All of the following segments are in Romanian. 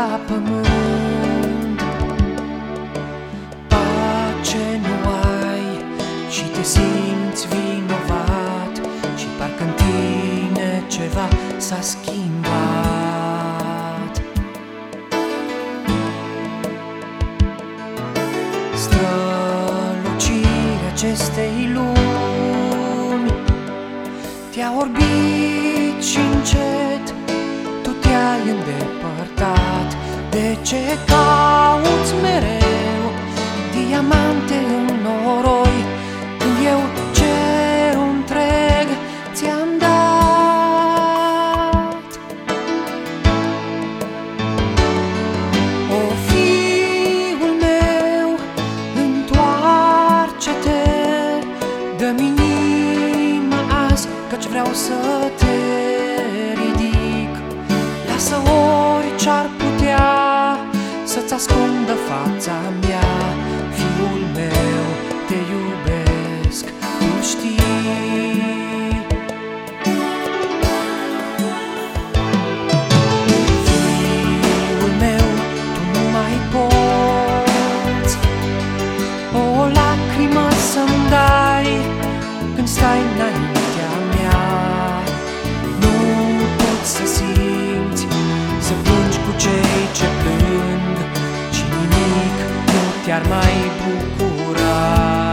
la pământ. Pace nu ai și te simți vinovat și parcă în tine ceva s-a schimbat. Strălucirea acestei lumi te-a orbit și încet tu te-ai îndepărtat. De ce cauți mereu diamante în noroi când eu cerul întreg ți-am dat? O, fiul meu, întoarce-te, dă-mi inima azi, căci vreau să te ridic. Lasă orice-ar putea să-ți ascundă fața mea. Fiul meu, te iubesc, tu știi. Fiul meu, tu nu mai poți o lacrimă să-mi dai când stai înaintea mea. Nu poți să simți, să plângi cu cei ce plâng și nimic nu te-ar mai bucura.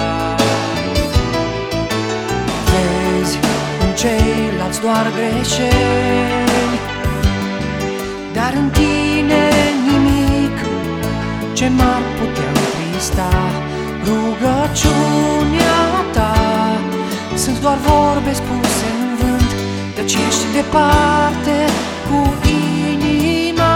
Vezi în ceilalți doar greșeli, dar în tine nimic ce m-ar putea întrista. Rugăciunea ta sunt doar vorbe spuse în vânt, căci ești departe cu inima.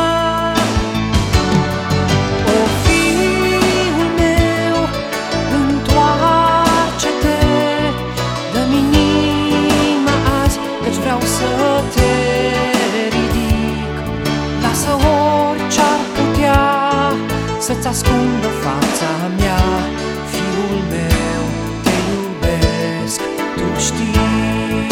O, fiul meu, întoarce-te, dă-mi inima azi, căci vreau să te ridic. Lasă orice-ar putea să-ți ascundă fața mea. Fiul meu, te iubesc, tu știi.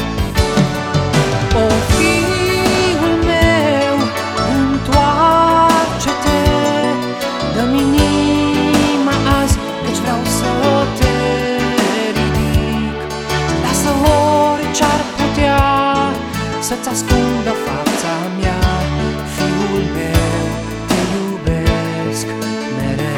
O, fiul meu, întoarce-te, dă-mi inima azi, căci vreau să te ridic. Lasă orice-ar putea să-ți ascundă fața mea. Fiul meu, te iubesc mereu.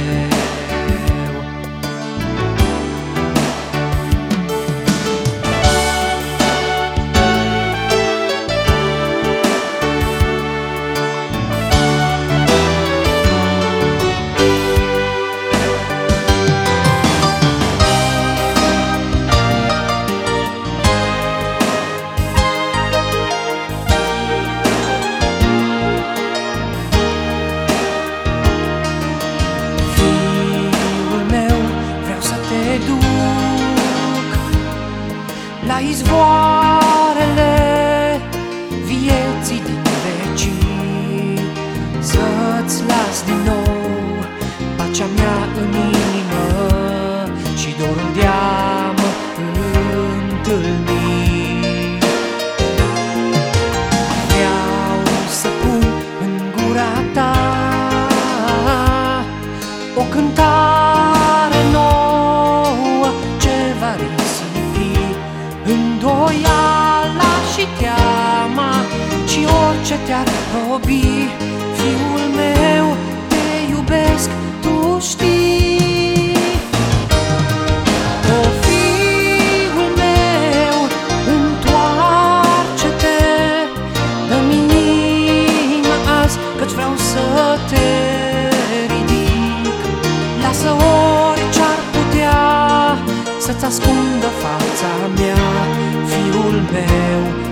La izvoarele vieții din vecii, să-ți las din nou pacea mea în inimă și dorul de-a mă întâlni. Vreau să pun în gura ta o cântare nouă ce va risipi îndoiala și teama și orice te-ar robi. Fiul meu, te iubesc, tu știi. O, fiul meu, întoarce-te, dă-mi inima azi, căci vreau să te ridic. Lasă orice-ar putea să-ți ascundă fața mea. Fiul meu,